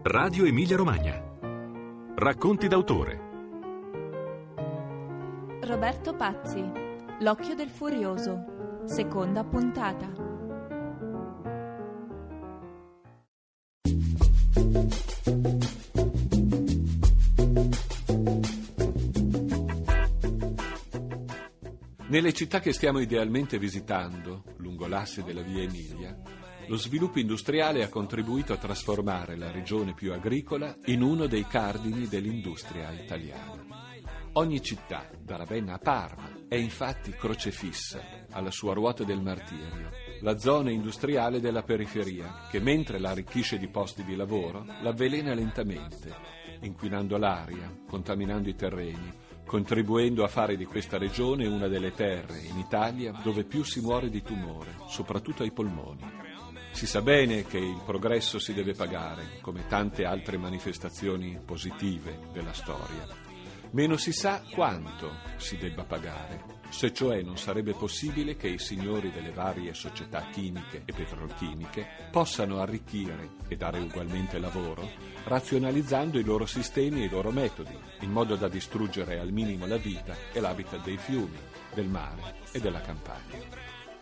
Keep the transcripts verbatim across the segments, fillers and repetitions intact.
Radio Emilia Romagna. Racconti d'autore. Roberto Pazzi, L'occhio del furioso, seconda puntata. Nelle città che stiamo idealmente visitando, lungo l'asse della via Emilia, lo sviluppo industriale ha contribuito a trasformare la regione più agricola in uno dei cardini dell'industria italiana. Ogni città, da Ravenna a Parma, è infatti crocefissa alla sua ruota del martirio, la zona industriale della periferia, che mentre la arricchisce di posti di lavoro, l'avvelena lentamente, inquinando l'aria, contaminando i terreni, contribuendo a fare di questa regione una delle terre in Italia dove più si muore di tumore, soprattutto ai polmoni. Si sa bene che il progresso si deve pagare, come tante altre manifestazioni positive della storia. Meno si sa quanto si debba pagare, se cioè non sarebbe possibile che i signori delle varie società chimiche e petrolchimiche possano arricchire e dare ugualmente lavoro, razionalizzando i loro sistemi e i loro metodi, in modo da distruggere al minimo la vita e l'habitat dei fiumi, del mare e della campagna.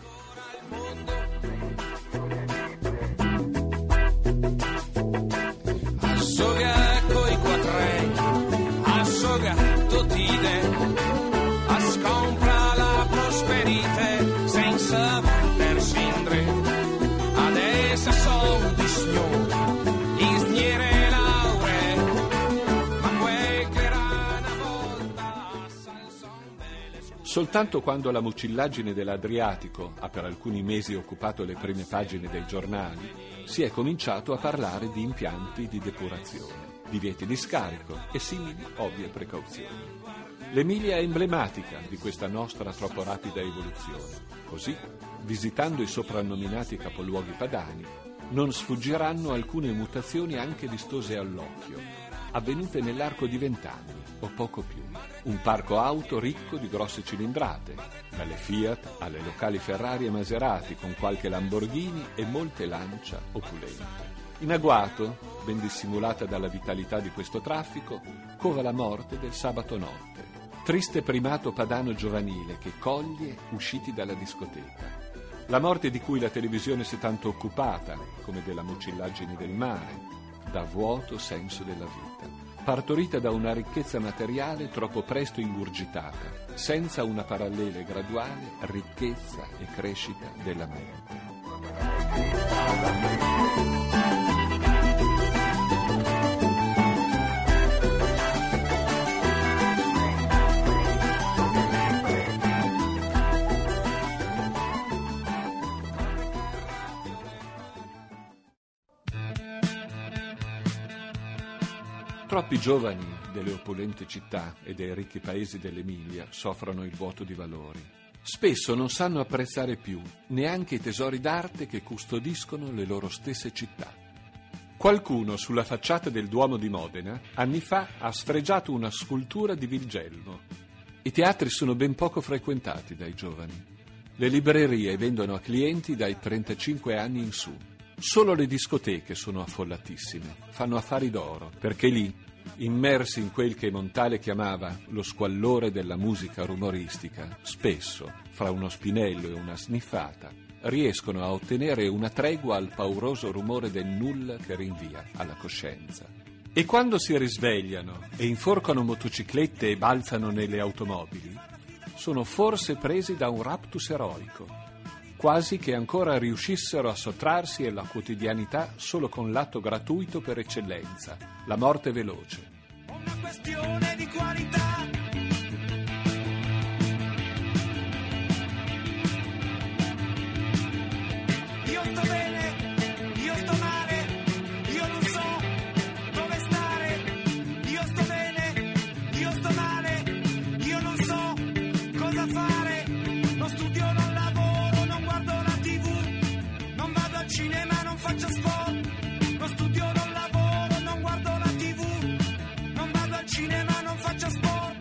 Assoga coi quattrei, assoga tutti de, a scompra la prosperite senza per sindre. Adesso son di signor, isniere laure, ma quel che era una volta son delle scuole. Soltanto quando la mucillagine dell'Adriatico ha per alcuni mesi occupato le prime pagine dei giornali, si è cominciato a parlare di impianti di depurazione, divieti di scarico e simili ovvie precauzioni. L'Emilia è emblematica di questa nostra troppo rapida evoluzione. Così, visitando i soprannominati capoluoghi padani, non sfuggiranno alcune mutazioni anche vistose all'occhio, avvenute nell'arco di vent'anni o poco più. Un parco auto ricco di grosse cilindrate, dalle Fiat alle locali Ferrari e Maserati, con qualche Lamborghini e molte Lancia opulente. In agguato, ben dissimulata dalla vitalità di questo traffico, cova la morte del sabato notte, triste primato padano giovanile che coglie usciti dalla discoteca. La morte di cui la televisione si è tanto occupata, come della mucillagine del mare, dà vuoto senso della vita, partorita da una ricchezza materiale troppo presto ingurgitata, senza una parallela e graduale ricchezza e crescita della mente. Troppi giovani delle opulente città e dei ricchi paesi dell'Emilia soffrono il vuoto di valori. Spesso non sanno apprezzare più neanche i tesori d'arte che custodiscono le loro stesse città. Qualcuno sulla facciata del Duomo di Modena anni fa ha sfregiato una scultura di Wilgelmo. I teatri sono ben poco frequentati dai giovani. Le librerie vendono a clienti dai trentacinque anni in su. Solo le discoteche sono affollatissime, fanno affari d'oro, perché lì, immersi in quel che Montale chiamava lo squallore della musica rumoristica, spesso, fra uno spinello e una sniffata, riescono a ottenere una tregua al pauroso rumore del nulla che rinvia alla coscienza. E quando si risvegliano e inforcano motociclette e balzano nelle automobili, sono forse presi da un raptus eroico, quasi che ancora riuscissero a sottrarsi alla quotidianità solo con l'atto gratuito per eccellenza, la morte veloce. Una questione di qualità. Io sto bene, io sto male, io non so dove stare. Io sto bene, io sto male, io non so cosa fare. Non studio, non lavoro, non guardo la tivù, non vado al cinema, non faccio sport. Non studio, non lavoro, non guardo la tivù, non vado al cinema, non faccio sport.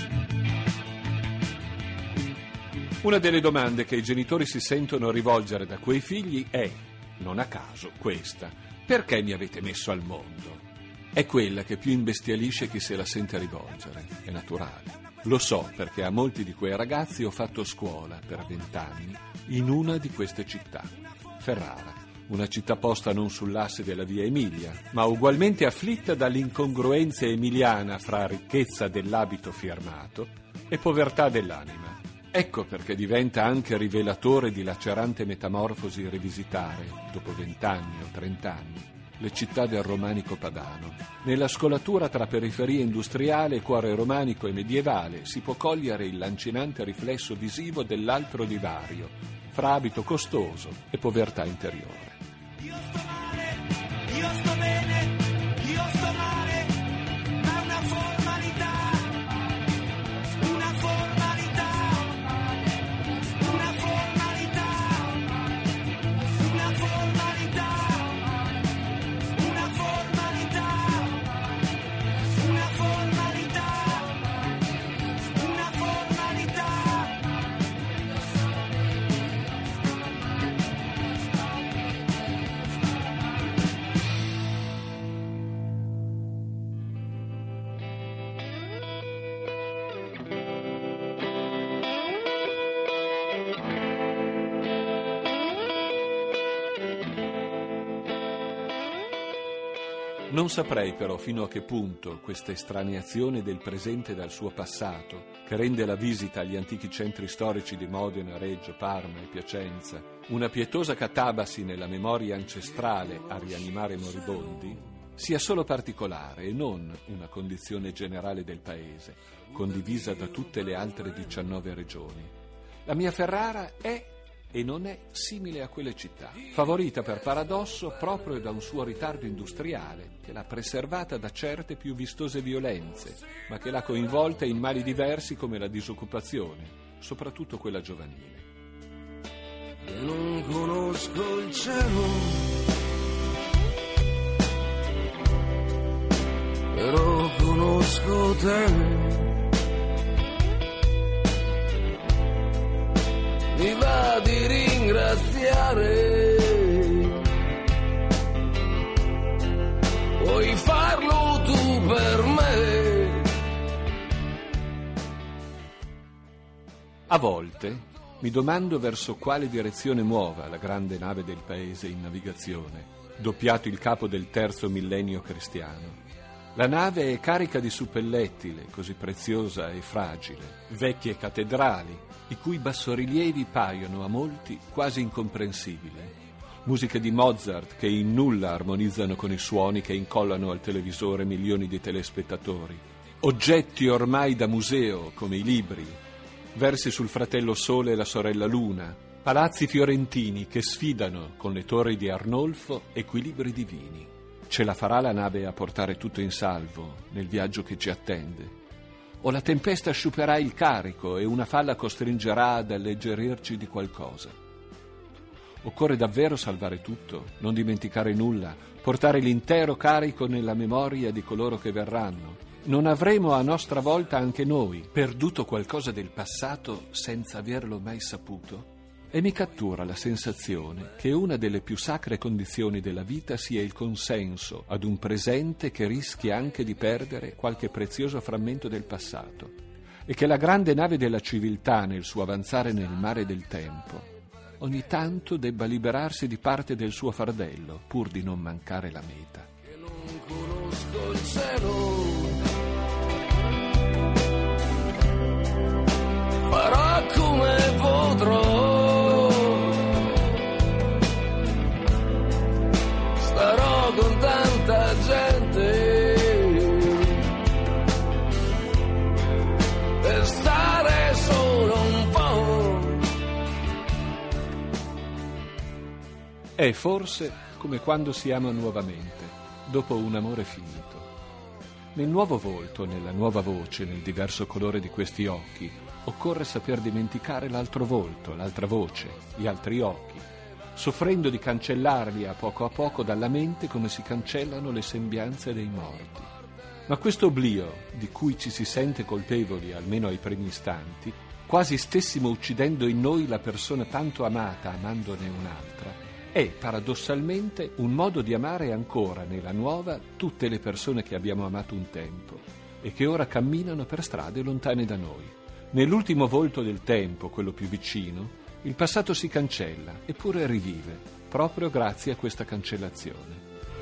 Una delle domande che i genitori si sentono rivolgere da quei figli è, non a caso, questa: perché mi avete messo al mondo? È quella che più imbestialisce chi se la sente rivolgere, è naturale. Lo so perché a molti di quei ragazzi ho fatto scuola per vent'anni in una di queste città, Ferrara, una città posta non sull'asse della via Emilia, ma ugualmente afflitta dall'incongruenza emiliana fra ricchezza dell'abito firmato e povertà dell'anima. Ecco perché diventa anche rivelatore di lacerante metamorfosi rivisitare, dopo vent'anni o trent'anni, le città del romanico padano. Nella scolatura tra periferia industriale e cuore romanico e medievale si può cogliere il lancinante riflesso visivo dell'altro divario fra abito costoso e povertà interiore. Io sto male, io sto bene, io sto male, ma è una formalità, una formalità, una formalità, una formalità, una formalità, una formalità, una formalità. Non saprei però fino a che punto questa estraneazione del presente dal suo passato, che rende la visita agli antichi centri storici di Modena, Reggio, Parma e Piacenza una pietosa catabasi nella memoria ancestrale a rianimare moribondi, sia solo particolare e non una condizione generale del paese, condivisa da tutte le altre diciannove regioni. La mia Ferrara è e non è simile a quelle città, favorita per paradosso proprio da un suo ritardo industriale che l'ha preservata da certe più vistose violenze, ma che l'ha coinvolta in mali diversi come la disoccupazione, soprattutto quella giovanile. Io non conosco il cielo, però conosco te. Mi va di ringraziare, puoi farlo tu per me. A volte mi domando verso quale direzione muova la grande nave del paese in navigazione, doppiato il capo del terzo millennio cristiano. La nave è carica di suppellettile, così preziosa e fragile, vecchie cattedrali, i cui bassorilievi paiono a molti quasi incomprensibili. Musiche di Mozart che in nulla armonizzano con i suoni che incollano al televisore milioni di telespettatori. Oggetti ormai da museo, come i libri, versi sul fratello Sole e la sorella Luna, palazzi fiorentini che sfidano con le torri di Arnolfo equilibri divini. Ce la farà la nave a portare tutto in salvo nel viaggio che ci attende? O la tempesta sciuperà il carico e una falla costringerà ad alleggerirci di qualcosa? Occorre davvero salvare tutto, non dimenticare nulla, portare l'intero carico nella memoria di coloro che verranno. Non avremo a nostra volta anche noi perduto qualcosa del passato senza averlo mai saputo? E mi cattura la sensazione che una delle più sacre condizioni della vita sia il consenso ad un presente che rischia anche di perdere qualche prezioso frammento del passato, e che la grande nave della civiltà nel suo avanzare nel mare del tempo ogni tanto debba liberarsi di parte del suo fardello pur di non mancare la meta. Che non conosco il cielo, farò come potrò. Starò con tanta gente per stare solo un po'. È forse come quando si ama nuovamente, dopo un amore finito. Nel nuovo volto, nella nuova voce, nel diverso colore di questi occhi, occorre saper dimenticare l'altro volto, l'altra voce, gli altri occhi, soffrendo di cancellarli a poco a poco dalla mente come si cancellano le sembianze dei morti. Ma questo oblio, di cui ci si sente colpevoli almeno ai primi istanti, quasi stessimo uccidendo in noi la persona tanto amata amandone un'altra, è paradossalmente un modo di amare ancora nella nuova tutte le persone che abbiamo amato un tempo e che ora camminano per strade lontane da noi. Nell'ultimo volto del tempo, quello più vicino, il passato si cancella eppure rivive, proprio grazie a questa cancellazione.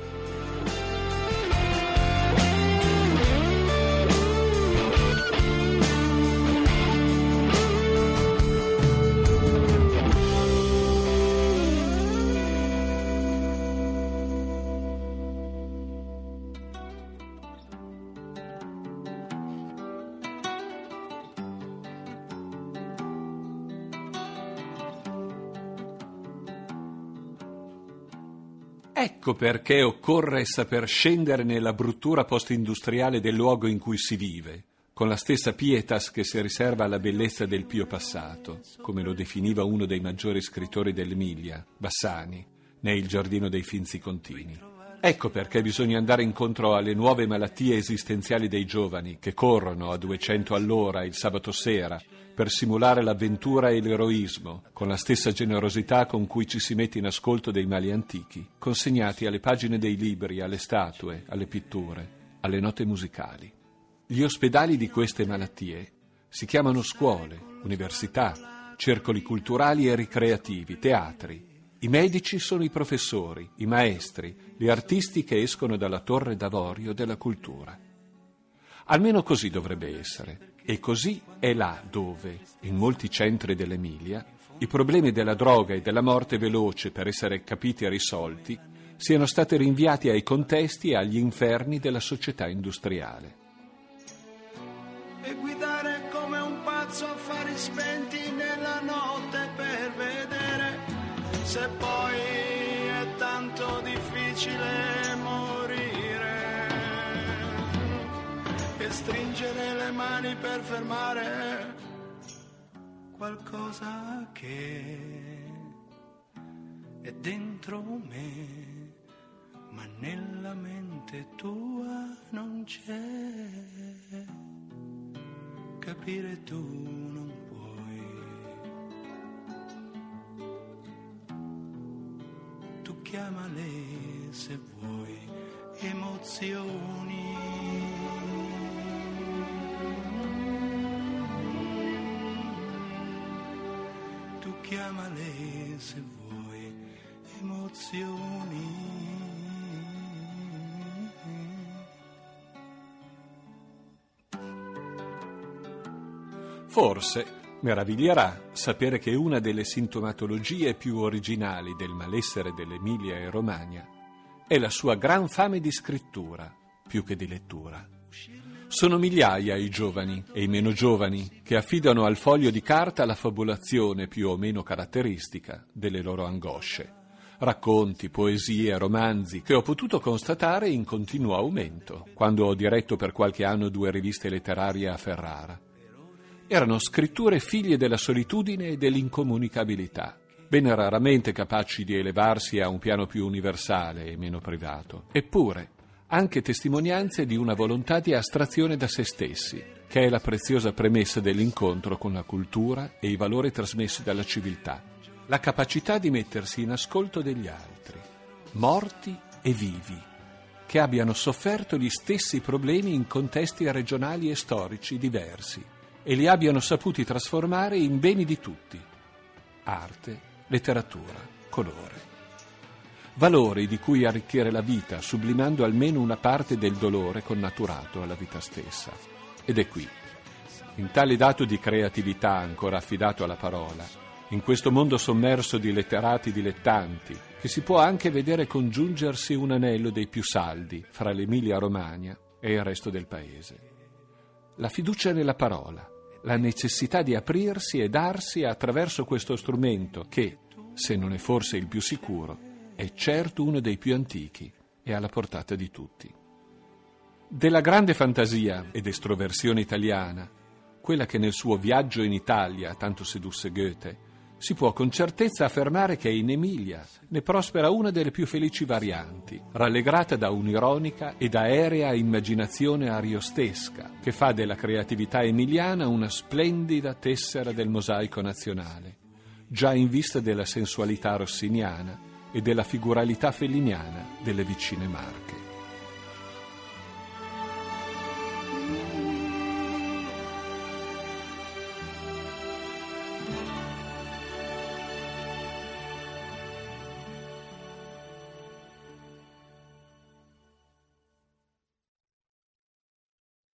Ecco perché occorre saper scendere nella bruttura post-industriale del luogo in cui si vive, con la stessa pietas che si riserva alla bellezza del pio passato, come lo definiva uno dei maggiori scrittori dell'Emilia, Bassani, nei Il giardino dei Finzi Contini. Ecco perché bisogna andare incontro alle nuove malattie esistenziali dei giovani che corrono a duecento all'ora il sabato sera per simulare l'avventura e l'eroismo, con la stessa generosità con cui ci si mette in ascolto dei mali antichi, consegnati alle pagine dei libri, alle statue, alle pitture, alle note musicali. Gli ospedali di queste malattie si chiamano scuole, università, circoli culturali e ricreativi, teatri. I medici sono i professori, i maestri, gli artisti che escono dalla torre d'avorio della cultura. Almeno così dovrebbe essere. E così è là dove, in molti centri dell'Emilia, i problemi della droga e della morte veloce per essere capiti e risolti siano stati rinviati ai contesti e agli inferni della società industriale. E guidare come un pazzo affari spenti nella notte per vedere se poi è tanto difficile morire e stringere le mani per fermare qualcosa che è dentro me, ma nella mente tua non c'è. Capire tu non puoi. Tu chiamale se vuoi emozioni. Tu chiamale se vuoi emozioni. Forse meraviglierà sapere che una delle sintomatologie più originali del malessere dell'Emilia e Romagna è la sua gran fame di scrittura, più che di lettura. Sono migliaia i giovani e i meno giovani che affidano al foglio di carta la fabulazione più o meno caratteristica delle loro angosce. Racconti, poesie, romanzi che ho potuto constatare in continuo aumento quando ho diretto per qualche anno due riviste letterarie a Ferrara. Erano scritture figlie della solitudine e dell'incomunicabilità, ben raramente capaci di elevarsi a un piano più universale e meno privato. Eppure, anche testimonianze di una volontà di astrazione da se stessi, che è la preziosa premessa dell'incontro con la cultura e i valori trasmessi dalla civiltà. La capacità di mettersi in ascolto degli altri, morti e vivi, che abbiano sofferto gli stessi problemi in contesti regionali e storici diversi, e li abbiano saputi trasformare in beni di tutti: arte, letteratura, colore. Valori di cui arricchire la vita, sublimando almeno una parte del dolore connaturato alla vita stessa. Ed è qui, in tale dato di creatività ancora affidato alla parola, in questo mondo sommerso di letterati dilettanti, che si può anche vedere congiungersi un anello dei più saldi fra l'Emilia-Romagna e il resto del paese. La fiducia nella parola, la necessità di aprirsi e darsi attraverso questo strumento che, se non è forse il più sicuro, è certo uno dei più antichi e alla portata di tutti. Della grande fantasia ed estroversione italiana, quella che nel suo viaggio in Italia tanto sedusse Goethe, si può con certezza affermare che in Emilia ne prospera una delle più felici varianti, rallegrata da un'ironica ed aerea immaginazione ariostesca, che fa della creatività emiliana una splendida tessera del mosaico nazionale, già in vista della sensualità rossiniana e della figuralità felliniana delle vicine Marche.